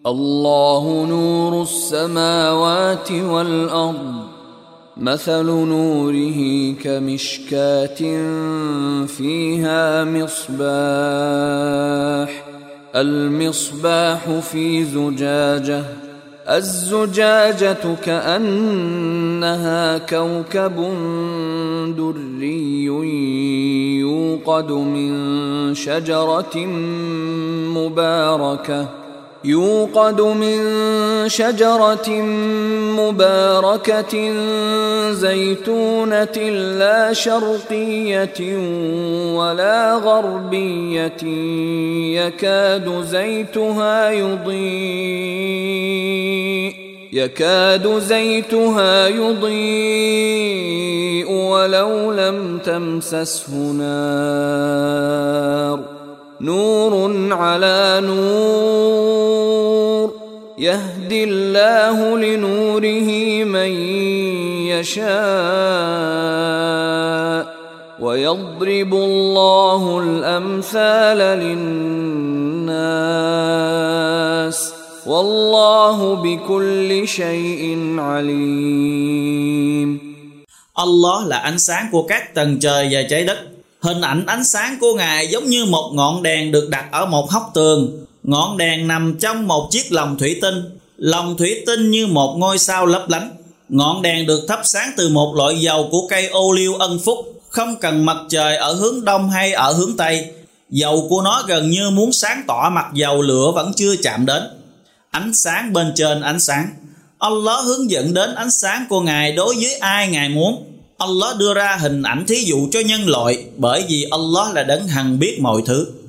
الله نور السماوات والأرض مثل نوره كمشكاة فيها مصباح المصباح في زجاجة الزجاجة كأنها كوكب دري يوقد من شجرة مباركة زيتونة لا شرقية ولا غربية يكاد زيتها يضيء ولو لم تمسسه نار نور على نور يهدي الله لنوره من يشاء ويضرب الله الأمثال للناس والله بكل شيء عليم. Allah là ánh sáng của các tầng trời và trái đất. Hình ảnh ánh sáng của Ngài giống như một ngọn đèn được đặt ở một hốc tường. Ngọn đèn nằm trong một chiếc lồng thủy tinh. Lồng thủy tinh như một ngôi sao lấp lánh. Ngọn đèn được thắp sáng từ một loại dầu của cây ô liu ân phúc, không cần mặt trời ở hướng đông hay ở hướng tây. Dầu của nó gần như muốn sáng tỏ mặt dầu lửa vẫn chưa chạm đến. Ánh sáng bên trên ánh sáng. Allah hướng dẫn đến ánh sáng của Ngài đối với ai Ngài muốn. Allah đưa ra hình ảnh thí dụ cho nhân loại, bởi vì Allah là đấng hằng biết mọi thứ.